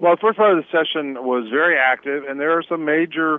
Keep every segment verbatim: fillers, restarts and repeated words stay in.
Well, the first part of the session was very active, and there are some major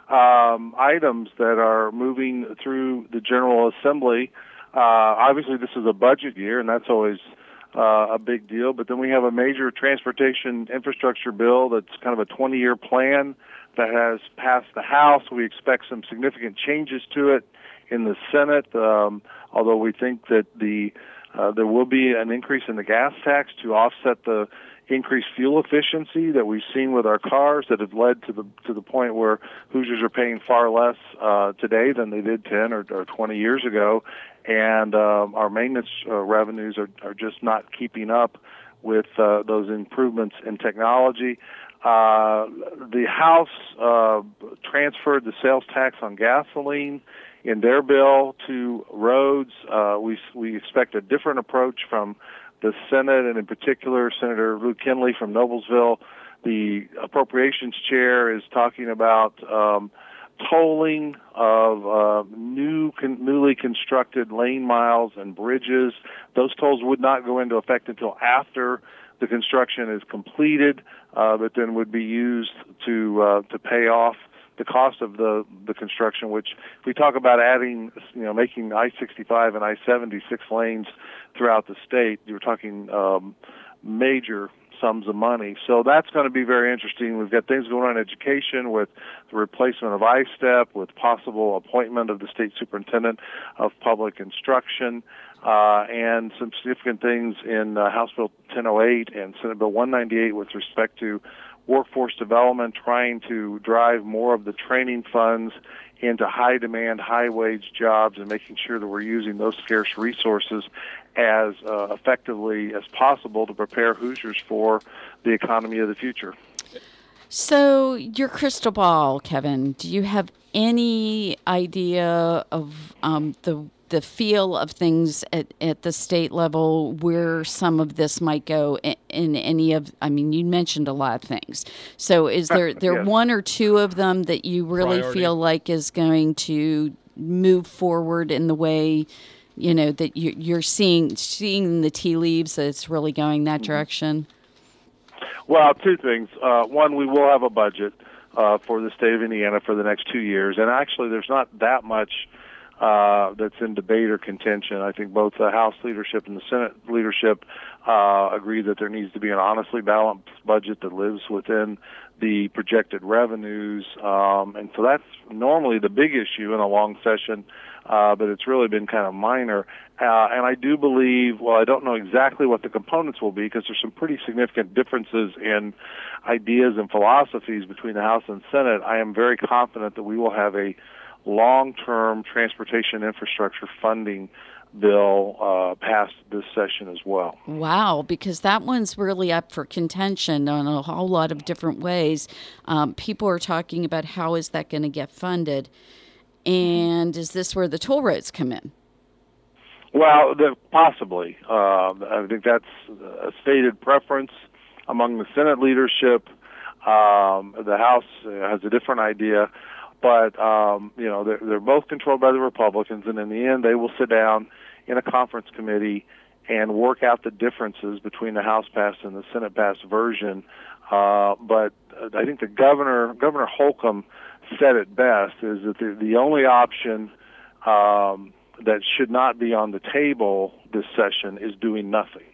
um, items that are moving through the General Assembly. Uh, obviously, this is a budget year, and that's always uh, a big deal. But then we have a major transportation infrastructure bill that's kind of a twenty-year plan that has passed the House. We expect some significant changes to it in the Senate, um, although we think that the uh, there will be an increase in the gas tax to offset the increased fuel efficiency that we've seen with our cars that have led to the to the point where Hoosiers are paying far less uh, today than they did ten or, or twenty years ago, and um, our maintenance uh, revenues are, are just not keeping up with uh, those improvements in technology. Uh, the House uh, transferred the sales tax on gasoline in their bill to roads. Uh, we we expect a different approach from the Senate, and in particular, Senator Lou Kinley from Noblesville. The Appropriations Chair is talking about um, tolling of uh, new, con- newly constructed lane miles and bridges. Those tolls would not go into effect until after the construction is completed, uh, but then would be used to uh, to pay off the cost of the, the construction, which if we talk about adding, you know, making I sixty-five and I seventy six lanes throughout the state, you're talking um, major sums of money. So that's going to be very interesting. We've got things going on in education with the replacement of I STEP, with possible appointment of the state superintendent of public instruction, uh, and some significant things in uh, House Bill ten oh eight and Senate Bill one ninety-eight with respect to workforce development, trying to drive more of the training funds into high-demand, high-wage jobs and making sure that we're using those scarce resources as uh, effectively as possible to prepare Hoosiers for the economy of the future. So your crystal ball, Kevin, do you have any idea of um, the the feel of things at, at the state level, where some of this might go in, in any of, I mean, you mentioned a lot of things. So is there, there yes. one or two of them that you really Priority. feel like is going to move forward in the way, you know, that you, you're seeing, seeing the tea leaves, that it's really going that Mm-hmm. direction? Well, two things. Uh, one, we will have a budget uh, for the state of Indiana for the next two years. And actually, there's not that much Uh, that's in debate or contention. I think both the House leadership and the Senate leadership uh, agree that there needs to be an honestly balanced budget that lives within the projected revenues. Um, and so that's normally the big issue in a long session, uh, but it's really been kind of minor. Uh, and I do believe, well, I don't know exactly what the components will be because there's some pretty significant differences in ideas and philosophies between the House and Senate. I am very confident that we will have a long-term transportation infrastructure funding bill uh, passed this session as well. Wow, because that one's really up for contention on a whole lot of different ways. Um, people are talking about how is that going to get funded, and is this where the toll roads come in? Well, the, possibly. Um, I think that's a stated preference among the Senate leadership. Um, the House has a different idea. But, um, you know, they're, they're both controlled by the Republicans, and in the end, they will sit down in a conference committee and work out the differences between the House-passed and the Senate-passed version. Uh, but I think the governor, Governor Holcomb, said it best, is that the, the only option um, that should not be on the table this session is doing nothing.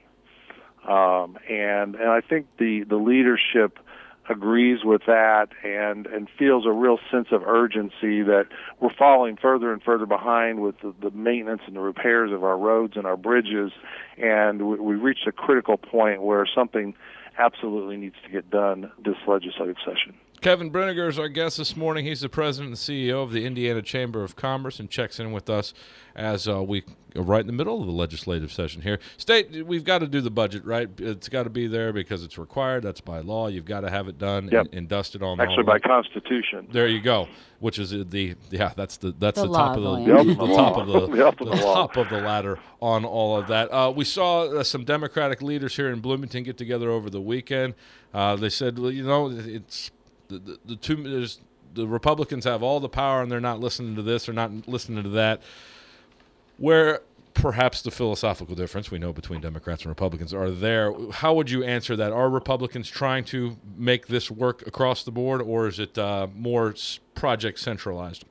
Um, and, and I think the, the leadership agrees with that and, and feels a real sense of urgency that we're falling further and further behind with the, the maintenance and the repairs of our roads and our bridges, and we, we reached a critical point where something absolutely needs to get done this legislative session. Kevin Brinegar is our guest this morning. He's the president and C E O of the Indiana Chamber of Commerce and checks in with us as uh, we are right in the middle of the legislative session here. State, we've got to do the budget, right? It's got to be there because it's required. That's by law. You've got to have it done Yep. and, and dusted on. Actually, by Constitution. There you go. Which is the yeah, that's the that's The the, top of the, law, the, yeah. the top of the, The upper the the law. top of the ladder on all of that. Uh, we saw uh, some Democratic leaders here in Bloomington get together over the weekend. Uh, they said, well, you know, it's the the, the two there's, the Republicans have all the power and they're not listening to this or not listening to that. Where perhaps the philosophical difference we know between Democrats and Republicans are there. How would you answer that? Are Republicans trying to make this work across the board, or is it uh, more project centralized?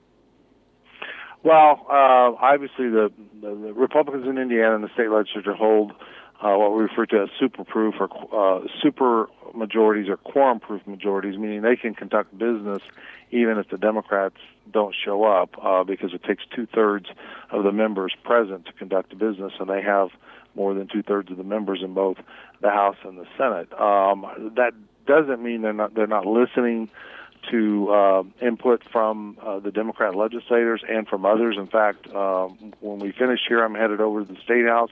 Well, uh, obviously the, the, the Republicans in Indiana and the state legislature hold uh, what we refer to as super-proof or uh, super majorities or quorum-proof majorities, meaning they can conduct business even if the Democrats don't show up, uh, because it takes two-thirds of the members present to conduct a business, and they have more than two-thirds of the members in both the House and the Senate. Um, that doesn't mean they're not they're not listening to uh, input from uh, the Democrat legislators and from others. In fact, uh, when we finish here, I'm headed over to the State House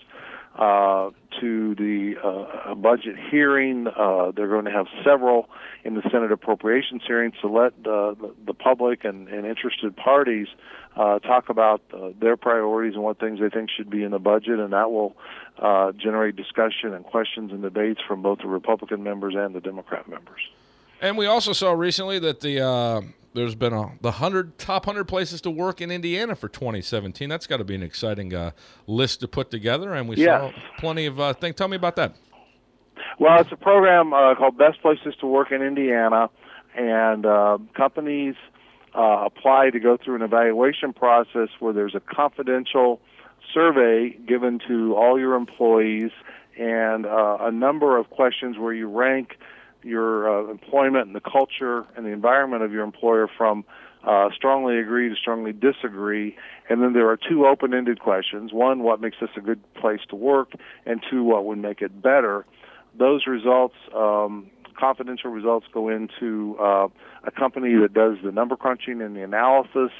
uh, to the uh, budget hearing. Uh, they're going to have several in the Senate appropriations hearings to let uh, the, the public and, and interested parties uh, talk about uh, their priorities and what things they think should be in the budget, and that will uh, generate discussion and questions and debates from both the Republican members and the Democrat members. And we also saw recently that the uh, there's been a the hundred top hundred places to work in Indiana for twenty seventeen. That's got to be an exciting uh, list to put together, and we yes. saw plenty of uh, things. Tell me about that. Well, it's a program uh, called Best Places to Work in Indiana, and uh, companies uh, apply to go through an evaluation process where there's a confidential survey given to all your employees and uh, a number of questions where you rank your uh, employment and the culture and the environment of your employer from uh, strongly agree to strongly disagree. And then there are two open-ended questions. One, what makes this a good place to work? And two, what would make it better? Those results, um, confidential results, go into uh, a company that does the number crunching and the analysis.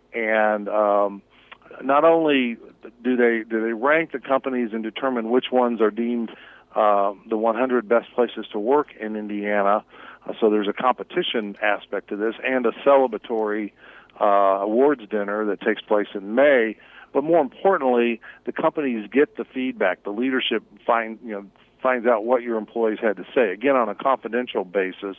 And um, not only do they do they rank the companies and determine which ones are deemed Uh, the one hundred best places to work in Indiana. Uh, so there's a competition aspect to this and a celebratory uh, awards dinner that takes place in May. But more importantly, the companies get the feedback. The leadership find you know finds out what your employees had to say, again on a confidential basis,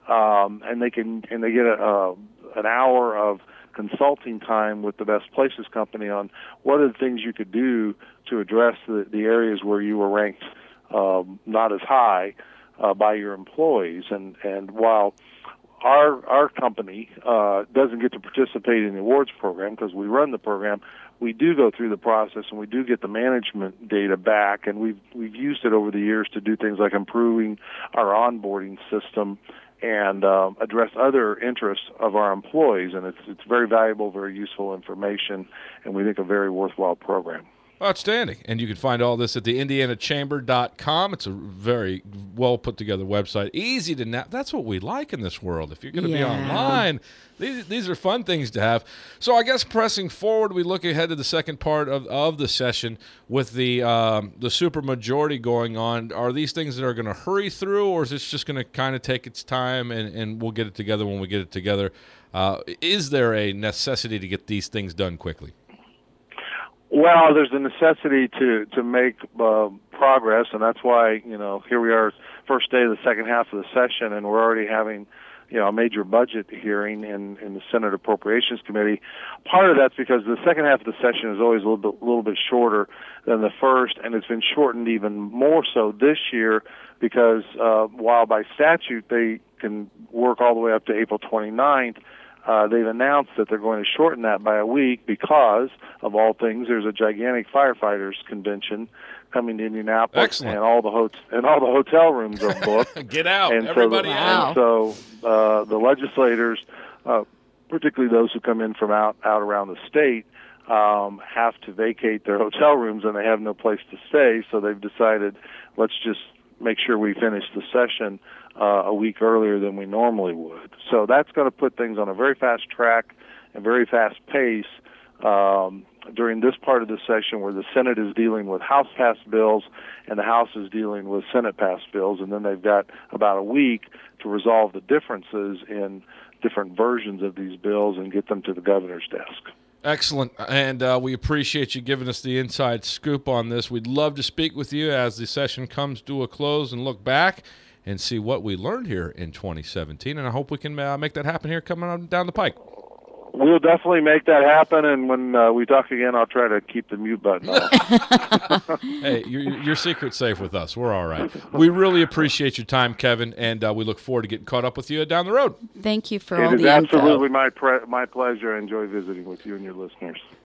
um, and they can and they get a, a, an hour of consulting time with the Best Places company on what are the things you could do to address the, the areas where you were ranked Um, not as high uh, by your employees. And, and while our our company uh, doesn't get to participate in the awards program because we run the program, we do go through the process and we do get the management data back, and we've we've used it over the years to do things like improving our onboarding system and um, address other interests of our employees. And it's it's very valuable, very useful information, and we think a very worthwhile program. Outstanding. And you can find all this at the indiana chamber dot com. It's a very well put together website. Easy to nav. That's what we like in this world. If you're going to Yeah. be online, these, these are fun things to have. So I guess pressing forward, we look ahead to the second part of, of the session with the um, the supermajority going on. Are these things that are going to hurry through, or is this just going to kind of take its time and, and we'll get it together when we get it together? Uh, is there a necessity to get these things done quickly? Well, there's a necessity to to make uh, progress, and that's why, you know, here we are, first day of the second half of the session, and we're already having, you know, a major budget hearing in, in the Senate Appropriations Committee. Part of that's because the second half of the session is always a little bit, little bit shorter than the first, and it's been shortened even more so this year because uh, while by statute they can work all the way up to April twenty-ninth, Uh, they've announced that they're going to shorten that by a week because, of all things, there's a gigantic firefighters convention coming to Indianapolis. Excellent. and all the hot- and all the hotel rooms are booked. Get out, and everybody so the, out. And so uh, the legislators, uh, particularly those who come in from out, out around the state, um, have to vacate their hotel rooms, and they have no place to stay. So they've decided, let's just make sure we finish the session uh, a week earlier than we normally would. So that's going to put things on a very fast track and very fast pace um, during this part of the session where the Senate is dealing with House-passed bills and the House is dealing with Senate-passed bills, and then they've got about a week to resolve the differences in different versions of these bills and get them to the governor's desk. Excellent, and uh, we appreciate you giving us the inside scoop on this. We'd love to speak with you as the session comes to a close and look back and see what we learned here in twenty seventeen, and I hope we can uh, make that happen here coming on down the pike. We'll definitely make that happen, and when uh, we talk again, I'll try to keep the mute button off. Hey, your, your secret's safe with us. We're all right. We really appreciate your time, Kevin, and uh, we look forward to getting caught up with you down the road. Thank you for It all is the info. absolutely my pre- my pleasure. I enjoy visiting with you and your listeners.